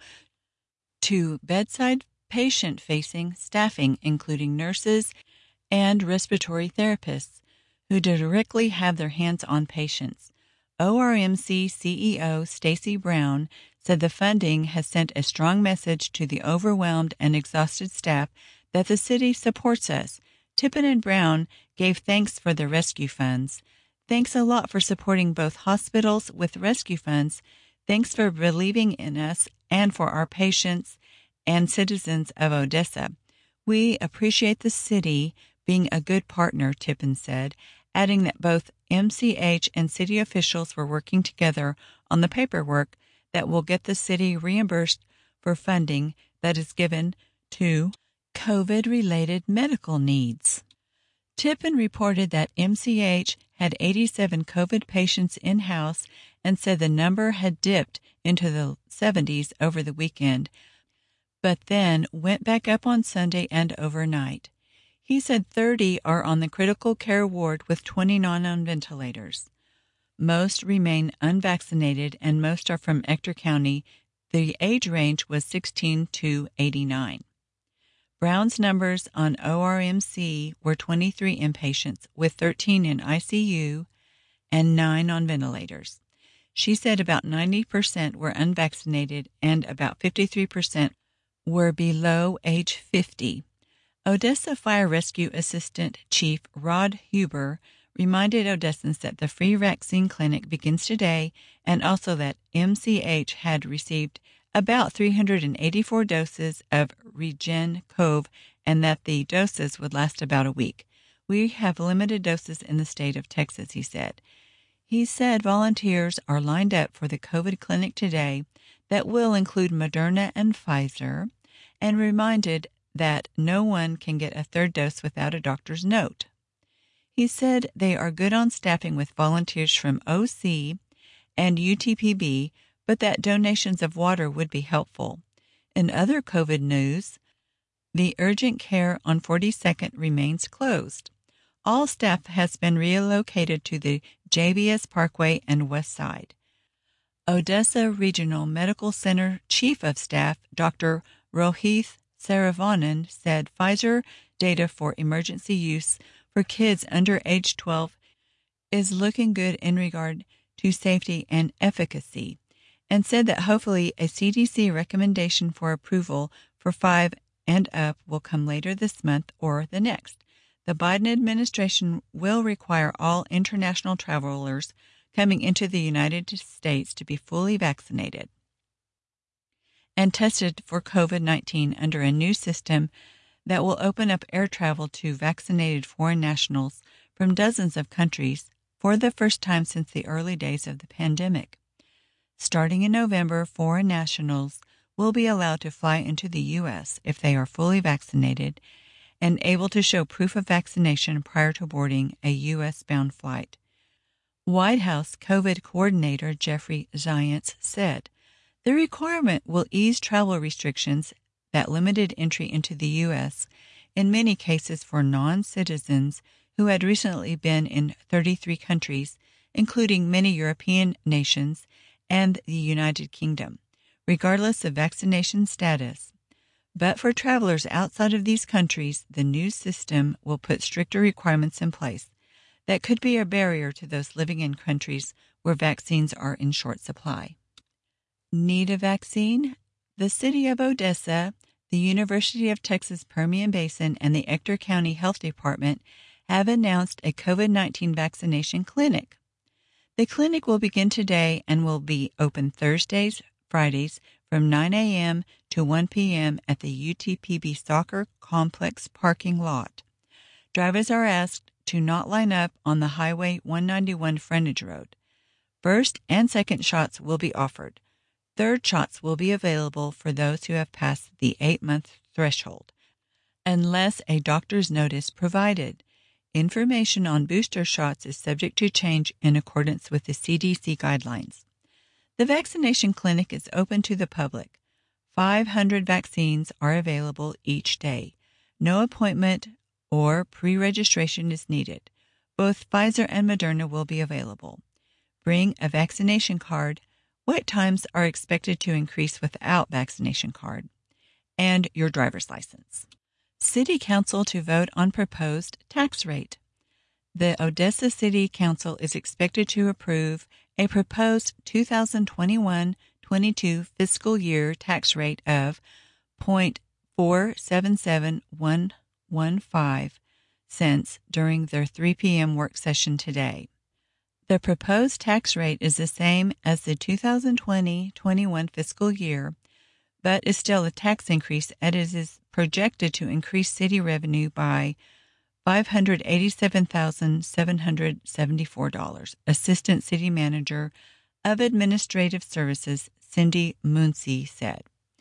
to bedside patient-facing staffing, including nurses and respiratory therapists, who directly have their hands on patients. O R M C C E O Stacy Brown said the funding has sent a strong message to the overwhelmed and exhausted staff that the city supports us. Tippin and Brown gave thanks for the rescue funds. Thanks a lot for supporting both hospitals with rescue funds. Thanks for believing in us and for our patients and citizens of Odessa. We appreciate the city being a good partner, Tippin said, adding that both M C H and city officials were working together on the paperwork that will get the city reimbursed for funding that is given to COVID-related medical needs. Tippin reported that M C H had eighty-seven COVID patients in-house and said the number had dipped into the seventies over the weekend, but then went back up on Sunday and overnight. He said thirty are on the critical care ward with twenty-nine on ventilators. Most remain unvaccinated and most are from Ector County. The age range was sixteen to eighty-nine. Brown's numbers on O R M C were twenty-three inpatients, with thirteen in I C U and nine on ventilators. She said about ninety percent were unvaccinated and about fifty-three percent were below age fifty. Odessa Fire Rescue Assistant Chief Rod Huber reminded Odessans that the free vaccine clinic begins today and also that M C H had received about three hundred eighty-four doses of REGEN-COV and that the doses would last about a week. We have limited doses in the state of Texas, he said. He said volunteers are lined up for the COVID clinic today that will include Moderna and Pfizer, and reminded that no one can get a third dose without a doctor's note. He said they are good on staffing with volunteers from O C and U T P B, but that donations of water would be helpful. In other COVID news, the urgent care on forty-second remains closed. All staff has been relocated to the J B S Parkway and West Side. Odessa Regional Medical Center Chief of Staff, Doctor Rohith Saravanan, said Pfizer data for emergency use for kids under age twelve is looking good in regard to safety and efficacy, and said that hopefully a C D C recommendation for approval for five and up will come later this month or the next. The Biden administration will require all international travelers coming into the United States to be fully vaccinated and tested for COVID nineteen under a new system that will open up air travel to vaccinated foreign nationals from dozens of countries for the first time since the early days of the pandemic. Starting in November, foreign nationals will be allowed to fly into the U S if they are fully vaccinated and able to show proof of vaccination prior to boarding a U S-bound flight. White House COVID coordinator Jeffrey Zients said, "The requirement will ease travel restrictions that limited entry into the U S in many cases for non-citizens who had recently been in thirty-three countries, including many European nations and the United Kingdom, regardless of vaccination status. But for travelers outside of these countries, the new system will put stricter requirements in place that could be a barrier to those living in countries where vaccines are in short supply." Need a vaccine? The city of Odessa, the University of Texas Permian Basin, and the Ector County Health Department have announced a COVID nineteen vaccination clinic. The clinic will begin today and will be open Thursdays, Fridays from nine a.m. to one p.m. at the U T P B Soccer Complex parking lot. Drivers are asked to not line up on the Highway one ninety-one frontage road. First and second shots will be offered. Third shots will be available for those who have passed the eight-month threshold, unless a doctor's note is provided. Information on booster shots is subject to change in accordance with the C D C guidelines. The vaccination clinic is open to the public. five hundred vaccines are available each day. No appointment or pre-registration is needed. Both Pfizer and Moderna will be available. Bring a vaccination card. Wait times are expected to increase without vaccination card, and your driver's license. City Council to vote on proposed tax rate. The Odessa City Council is expected to approve a proposed two thousand twenty-one twenty-two fiscal year tax rate of zero point four seven seven one one five cents during their three p.m. work session today. The proposed tax rate is the same as the two thousand twenty twenty-one fiscal year, but is still a tax increase as it is projected to increase city revenue by five hundred eighty-seven thousand seven hundred seventy-four dollars. Assistant City Manager of Administrative Services Cindy Muncy said.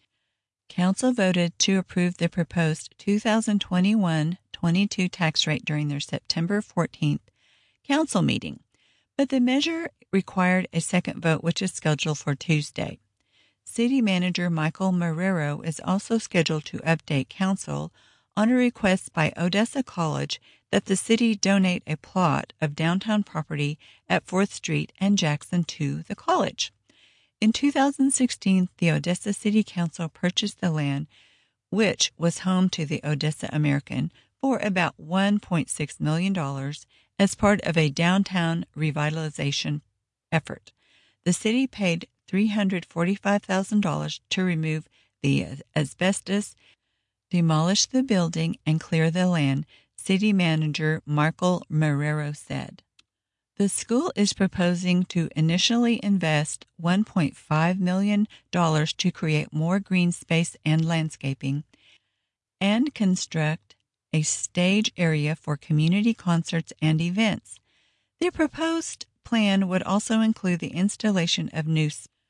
Council voted to approve the proposed two thousand twenty-one twenty-two tax rate during their September fourteenth council meeting, but the measure required a second vote, which is scheduled for Tuesday. City Manager Michael Marrero is also scheduled to update council on a request by Odessa College that the city donate a plot of downtown property at fourth Street and Jackson to the college. In two thousand sixteen, the Odessa City Council purchased the land, which was home to the Odessa American, for about one point six million dollars as part of a downtown revitalization effort. The city paid three hundred forty-five thousand dollars to remove the asbestos demolish the building and clear the land, City Manager Marco Marrero said. The school is proposing to initially invest one point five million dollars to create more green space and landscaping and construct a stage area for community concerts and events. The proposed plan would also include the installation of new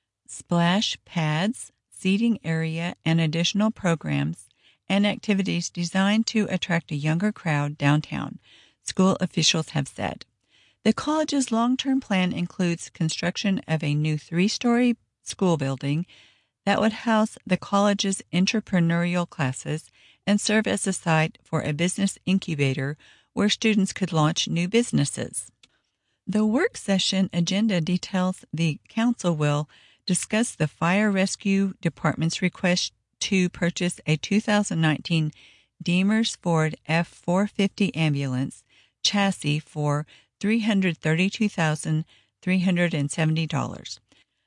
splash pads, seating area, and additional programs and activities designed to attract a younger crowd downtown, school officials have said. The college's long-term plan includes construction of a new three-story school building that would house the college's entrepreneurial classes and serve as a site for a business incubator where students could launch new businesses. The work session agenda details the council will discuss the Fire Rescue Department's request to purchase a two thousand nineteen Demers Ford F four fifty ambulance chassis for three hundred thirty-two thousand three hundred seventy dollars.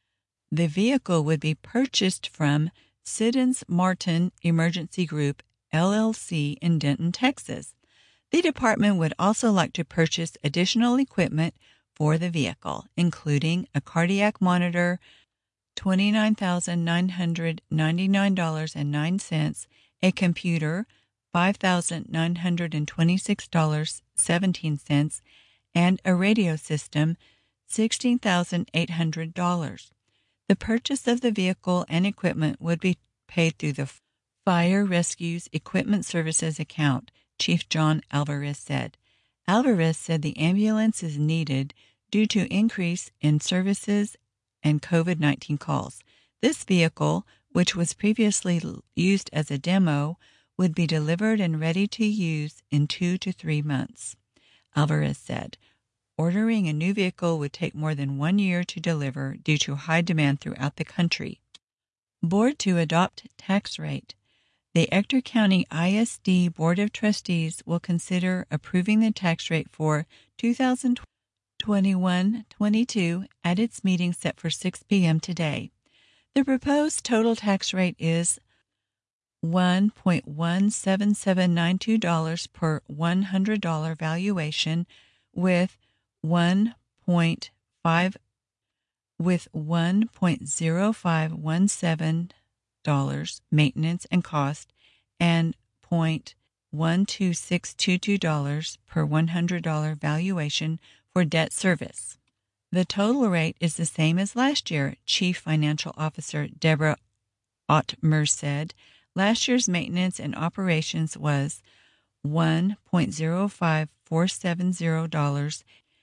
The vehicle would be purchased from Siddons Martin Emergency Group, L L C in Denton, Texas. The department would also like to purchase additional equipment for the vehicle, including a cardiac monitor, twenty-nine thousand nine hundred ninety-nine dollars and nine cents, a computer, five thousand nine hundred twenty-six dollars and seventeen cents, and a radio system, sixteen thousand eight hundred dollars. The purchase of the vehicle and equipment would be paid through the Fire Rescue's Equipment Services account, Chief John Alvarez said. Alvarez said the ambulance is needed due to increase in services and COVID nineteen calls. This vehicle, which was previously used as a demo, would be delivered and ready to use in two to three months. Alvarez said, ordering a new vehicle would take more than one year to deliver due to high demand throughout the country. Board to adopt tax rate. The Ector County I S D Board of Trustees will consider approving the tax rate for two thousand twenty-one twenty-two at its meeting set for six p.m. today. The proposed total tax rate is one point one seven seven nine two dollars per one hundred dollars valuation with one point five with one point zero five one seven dollars maintenance and cost and zero point one two six two two dollars per one hundred dollars valuation for debt service. The total rate is the same as last year, Chief Financial Officer Deborah Ottmer said. Last year's maintenance and operations was one point zero five four seven zero dollars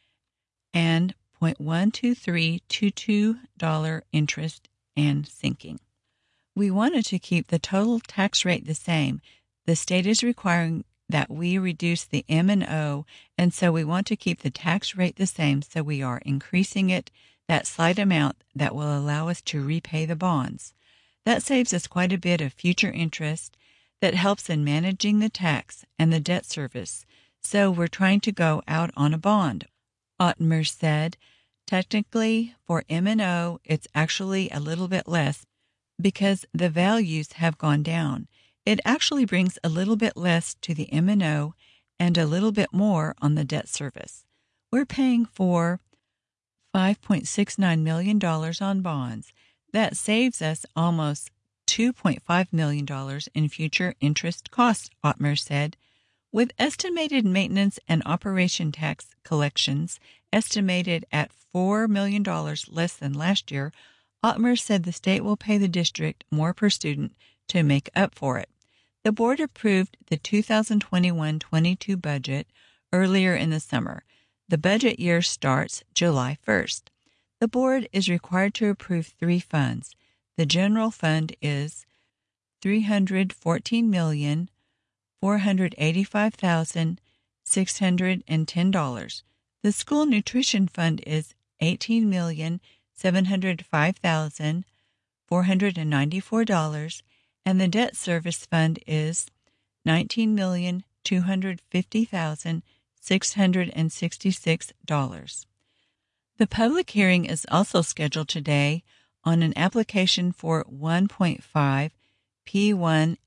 and zero point one two three two two dollars interest and sinking. We wanted to keep the total tax rate the same. The state is requiring that we reduce the M and O, and so we want to keep the tax rate the same, so we are increasing it that slight amount that will allow us to repay the bonds. That saves us quite a bit of future interest that helps in managing the tax and the debt service, so we're trying to go out on a bond, Ottmer said. Technically, for M and O, it's actually a little bit less because the values have gone down. It actually brings a little bit less to the M and O and a little bit more on the debt service. We're paying for five point six nine million dollars on bonds. That saves us almost two point five million dollars in future interest costs, Ottmer said. With estimated maintenance and operation tax collections estimated at four million dollars less than last year, Ottmer said the state will pay the district more per student to make up for it. The board approved the two thousand twenty-one twenty-two budget earlier in the summer. The budget year starts July first. The board is required to approve three funds. The general fund is three hundred fourteen million four hundred eighty-five thousand six hundred ten dollars. The school nutrition fund is eighteen million seven hundred five thousand four hundred ninety-four dollars, and the debt service fund is nineteen million two hundred fifty thousand six hundred sixty-six dollars. The public hearing is also scheduled today on an application for one point five P one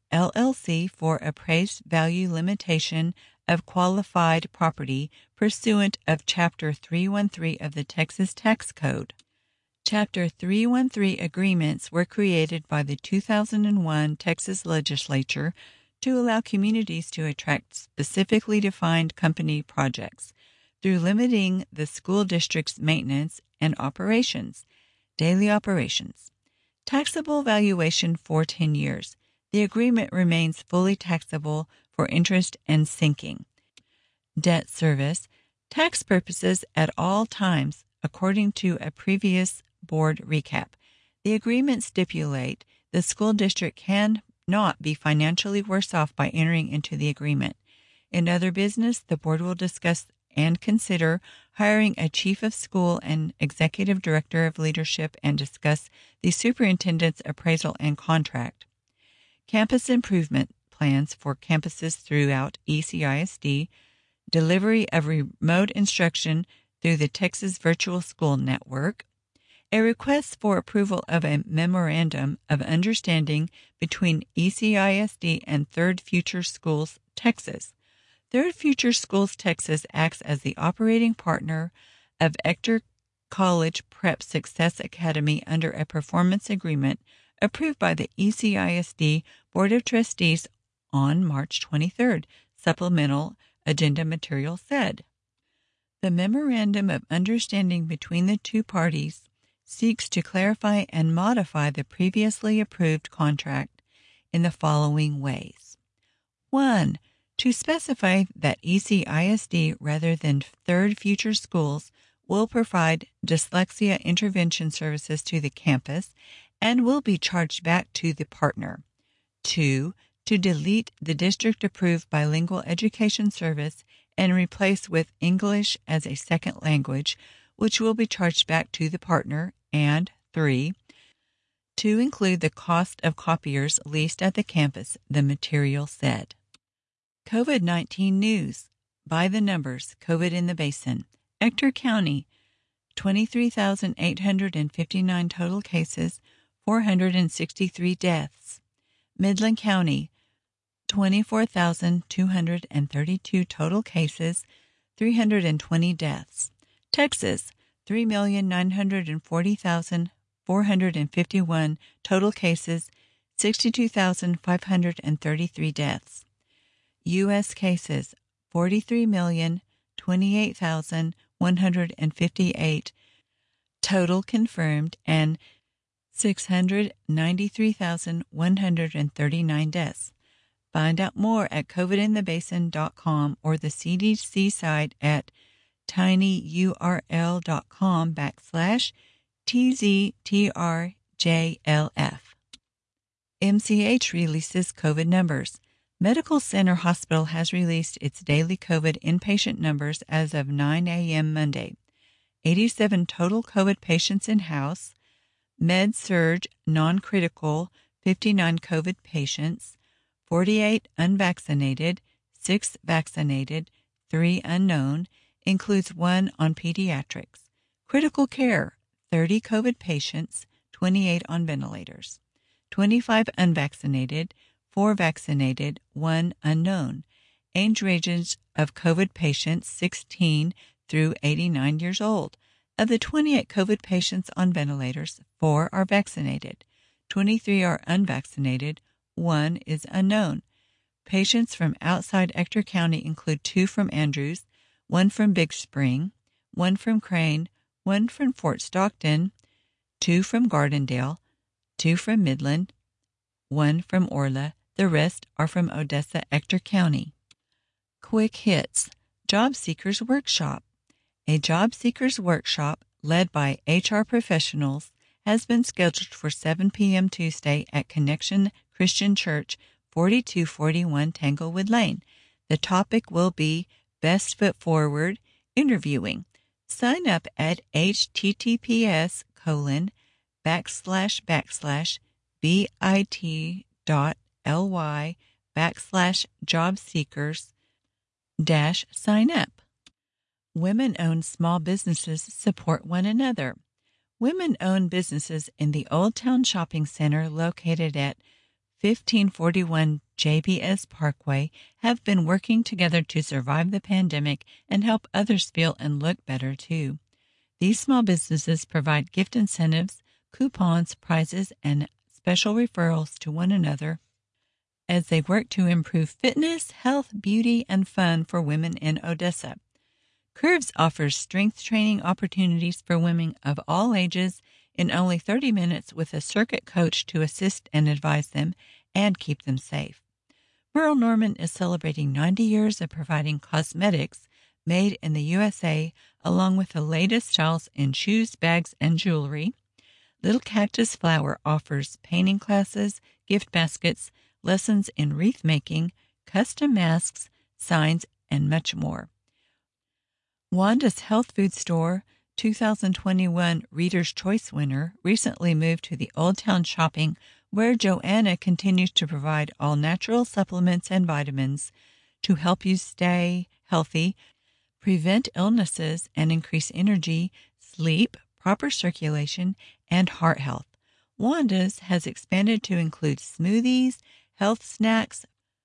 L L C for appraised value limitation of qualified property pursuant of Chapter three thirteen of the Texas Tax Code. Chapter three thirteen agreements were created by the two thousand one Texas legislature to allow communities to attract specifically defined company projects through limiting the school district's maintenance and operations, daily operations. Taxable valuation for ten years. The agreement remains fully taxable for interest and sinking. Debt service. Tax purposes at all times, according to a previous board recap. The agreement stipulate the school district can not be financially worse off by entering into the agreement. In other business, the board will discuss and consider hiring a chief of school and executive director of leadership and discuss the superintendent's appraisal and contract. Campus improvement plans for campuses throughout E C I S D, delivery of remote instruction through the Texas Virtual School Network, a request for approval of a memorandum of understanding between E C I S D and Third Future Schools Texas. Third Future Schools Texas acts as the operating partner of Ector College Prep Success Academy under a performance agreement approved by the E C I S D Board of Trustees on March twenty-third. Supplemental agenda material said. The Memorandum of Understanding between the two parties seeks to clarify and modify the previously approved contract in the following ways. one. To specify that E C I S D, rather than Third Future Schools, will provide dyslexia intervention services to the campus and will be charged back to the partner. two. To delete the district-approved bilingual education service and replace with English as a second language, which will be charged back to the partner. And three. To include the cost of copiers leased at the campus, the material said. COVID nineteen news. By the numbers, COVID in the Basin. Ector County, twenty-three thousand eight hundred fifty-nine total cases, four hundred sixty-three deaths. Midland County, twenty-four thousand two hundred thirty-two total cases, three hundred twenty deaths. Texas, three million nine hundred forty thousand four hundred fifty-one total cases, sixty-two thousand five hundred thirty-three deaths. U S cases, forty-three million twenty-eight thousand one hundred fifty-eight total confirmed, and six hundred ninety-three thousand one hundred thirty-nine deaths. Find out more at covid in the basin dot com or the C D C site at tinyurl dot com backslash tztrjlf. M C H releases COVID numbers. Medical Center Hospital has released its daily COVID inpatient numbers as of nine a.m. Monday. eighty-seven total COVID patients in-house, med-surg non-critical fifty-nine COVID patients, forty-eight unvaccinated, six vaccinated, three unknown, includes one on pediatrics. Critical care, thirty COVID patients, twenty-eight on ventilators, twenty-five unvaccinated, four vaccinated, one unknown. Age ranges of COVID patients sixteen through eighty-nine years old. Of the twenty-eight COVID patients on ventilators, four are vaccinated, twenty-three are unvaccinated, one is unknown. Patients from outside Ector County include two from Andrews, one from Big Spring, one from Crane, one from Fort Stockton, two from Gardendale, two from Midland, one from Orla. The rest are from Odessa, Ector County. Quick Hits. Job Seekers Workshop. A job seekers workshop led by H R professionals has been scheduled for seven p.m. Tuesday at Connection Christian Church, forty-two forty-one Tanglewood Lane. The topic will be Best Foot Forward Interviewing. Sign up at https colon backslash backslash bit dot ly backslash job seekers dash sign up. Women-owned small businesses support one another. Women-owned businesses in the Old Town Shopping Center located at fifteen forty-one J B S Parkway have been working together to survive the pandemic and help others feel and look better too. These small businesses provide gift incentives, coupons, prizes, and special referrals to one another as they work to improve fitness, health, beauty, and fun for women in Odessa. Curves offers strength training opportunities for women of all ages in only thirty minutes with a circuit coach to assist and advise them and keep them safe. Merle Norman is celebrating ninety years of providing cosmetics made in the U S A, along with the latest styles in shoes, bags, and jewelry. Little Cactus Flower offers painting classes, gift baskets, lessons in wreath making, custom masks, signs, and much more. Wanda's Health Food Store, two thousand twenty-one Reader's Choice winner, recently moved to the Old Town Shopping, where Joanna continues to provide all natural supplements and vitamins to help you stay healthy, prevent illnesses, and increase energy, sleep, proper circulation, and heart health. Wanda's has expanded to include smoothies, health snacks,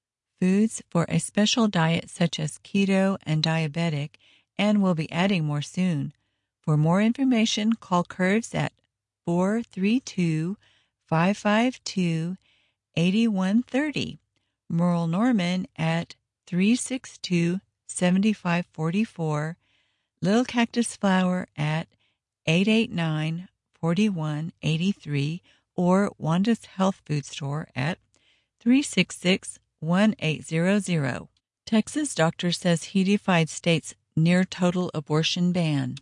foods for a special diet such as keto and diabetic, and will be adding more soon. For more information, call Curves at four three two, five five two, eight one three zero, Merle Norman at three six two, seven five four four, Little Cactus Flower at eight eight nine, four one eight three, or Wanda's Health Food Store at three six six, one eight zero zero. Texas doctor says he defied state's near-total abortion ban.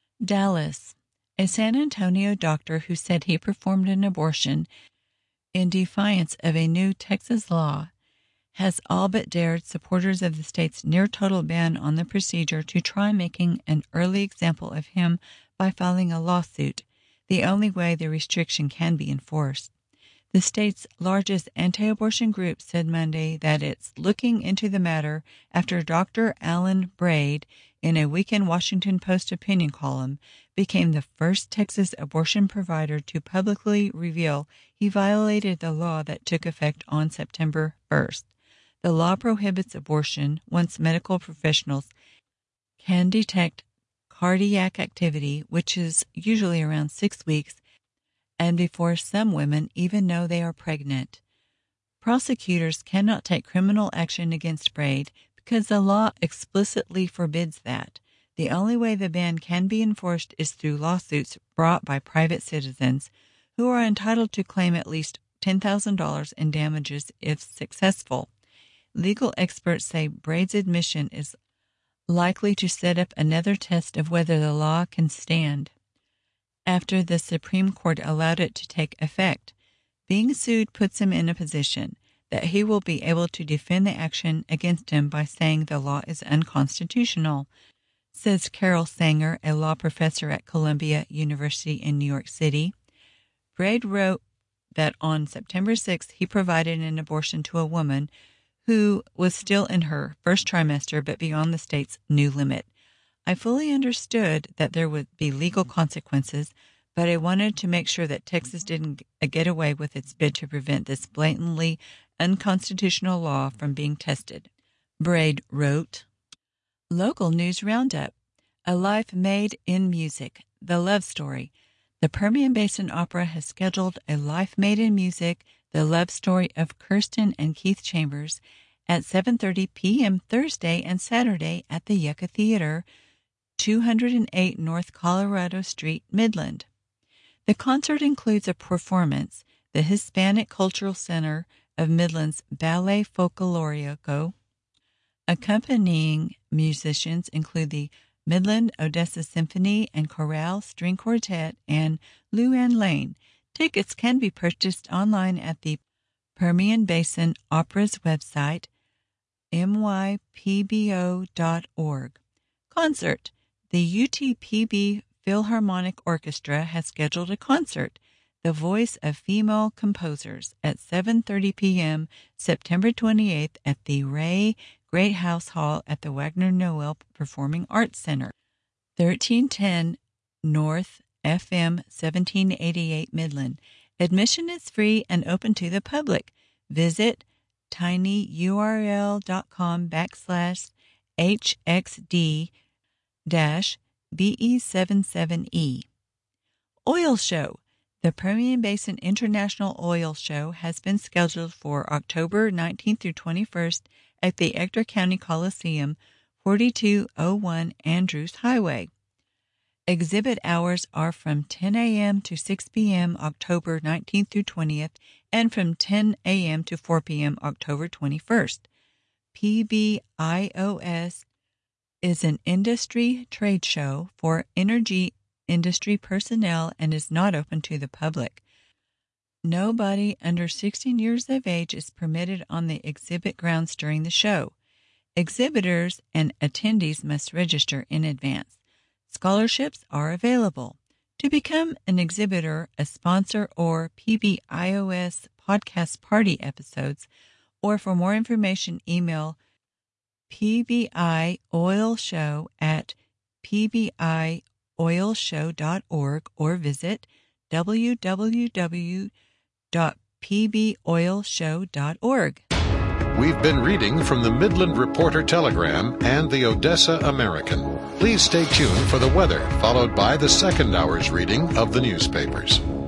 Dallas. A San Antonio doctor who said he performed an abortion in defiance of a new Texas law has all but dared supporters of the state's near-total ban on the procedure to try making an early example of him by filing a lawsuit, the only way the restriction can be enforced. The state's largest anti-abortion group said Monday that it's looking into the matter after Doctor Alan Braid, in a Weekend Washington Post opinion column, became the first Texas abortion provider to publicly reveal he violated the law that took effect on September first. The law prohibits abortion once medical professionals can detect cardiac activity, which is usually around six weeks, and before some women even know they are pregnant. Prosecutors cannot take criminal action against Braid because the law explicitly forbids that. The only way the ban can be enforced is through lawsuits brought by private citizens who are entitled to claim at least ten thousand dollars in damages if successful. Legal experts say Braid's admission is likely to set up another test of whether the law can stand after the Supreme Court allowed it to take effect. Being sued puts him in a position that he will be able to defend the action against him by saying the law is unconstitutional, says Carol Sanger, a law professor at Columbia University in New York City. Braid wrote that on September sixth he provided an abortion to a woman who was still in her first trimester but beyond the state's new limit. I fully understood that there would be legal consequences, but I wanted to make sure that Texas didn't get away with its bid to prevent this blatantly unconstitutional law from being tested. Braid wrote. Local News Roundup. A Life Made in Music, The Love Story. The Permian Basin Opera has scheduled A Life Made in Music, The Love Story of Kirsten and Keith Chambers at seven thirty p.m. Thursday and Saturday at the Yucca Theater, two oh eight North Colorado Street, Midland. The concert includes a performance, the Hispanic Cultural Center of Midland's Ballet Folklorico. Accompanying musicians include the Midland Odessa Symphony and Chorale String Quartet and Luann Lane. Tickets can be purchased online at the Permian Basin Opera's website, m y p b o dot org. Concert. The U T P B Philharmonic Orchestra has scheduled a concert, The Voice of Female Composers, at seven thirty p.m. September twenty-eighth at the Ray Great House Hall at the Wagner Noel Performing Arts Center, thirteen ten North F M seventeen eighty-eight Midland. Admission is free and open to the public. visit tinyurl.com backslash hxd dash be77e. Oil Show. The Permian Basin International Oil Show has been scheduled for October nineteenth through twenty-first at the Ector County Coliseum, forty-two oh one Andrews Highway. Exhibit hours are from ten a.m. to six p.m. October nineteenth through twentieth and from ten a.m. to four p.m. October twenty-first. P B I O S is an industry trade show for energy industry personnel and is not open to the public. Nobody under sixteen years of age is permitted on the exhibit grounds during the show. Exhibitors and attendees must register in advance. Scholarships are available. To become an exhibitor, a sponsor, or P B I O S podcast party episodes, or for more information, email pbioilshow at pbioilshow dot org or visit w w w dot p b oil show dot org. We've been reading from the Midland Reporter Telegram and the Odessa American. Please stay tuned for the weather, followed by the second hour's reading of the newspapers.